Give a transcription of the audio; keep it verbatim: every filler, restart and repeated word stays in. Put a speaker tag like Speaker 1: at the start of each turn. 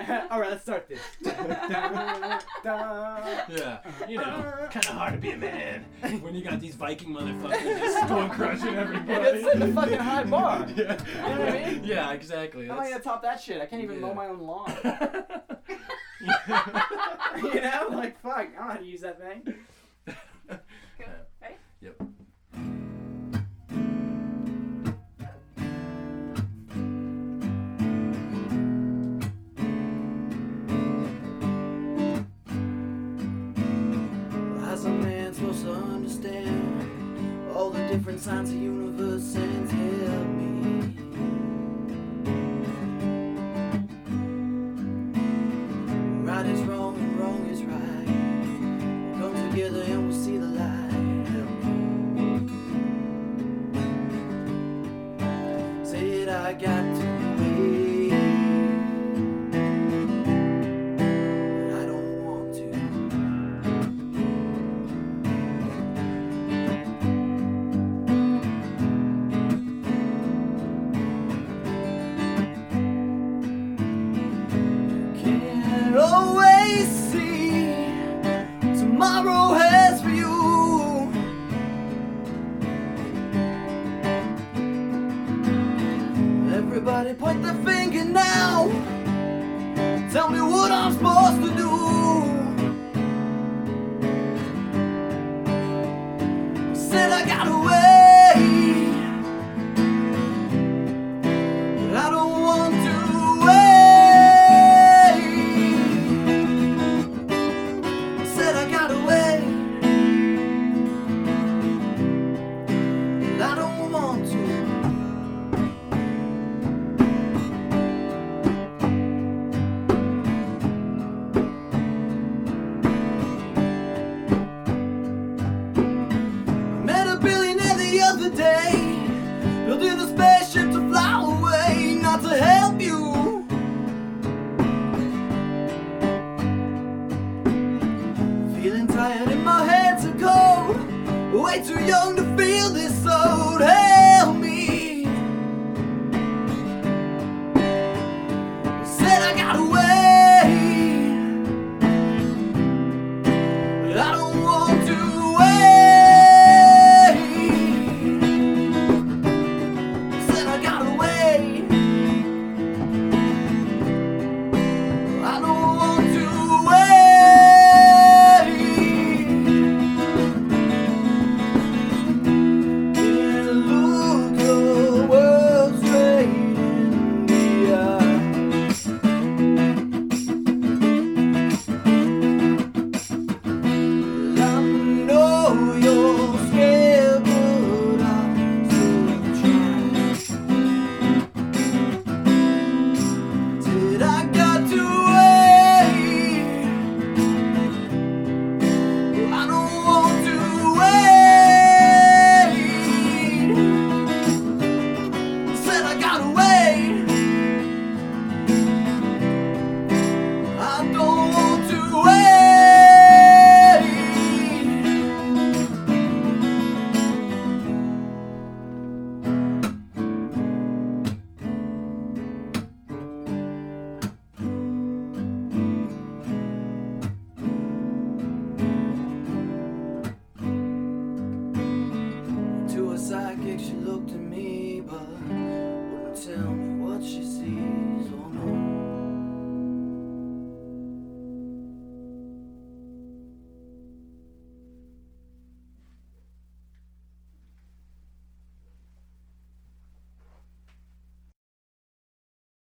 Speaker 1: Alright, let's start this.
Speaker 2: Yeah, you know, kind of hard to be a man when you got these Viking motherfuckers just stone crushing everybody.
Speaker 1: That's the fucking high bar.
Speaker 2: Yeah.
Speaker 1: You know what I mean?
Speaker 2: Yeah, exactly.
Speaker 1: How am I gonna top that shit? I can't even
Speaker 2: Yeah.
Speaker 1: mow my own lawn. You know? Like, fuck, I don't know how to use that thing. Okay. Hey?
Speaker 2: Yep.
Speaker 3: How's a man supposed to understand all the different signs the universe sends? Help me. Right is wrong and wrong is right. We'll come together and we'll see the light. Help me. Said I got to wait, but I don't want to. Can't always see tomorrow has for you. Everybody point their finger now. Tell me what I'm supposed to do. Said I gotta wait, but I don't want to wait. Said I gotta wait, but I don't want to. Met a billionaire the other day, building a spaceship to fly away, not to help you. Feeling tired and my hands are cold, way too young to feel this old. Hey,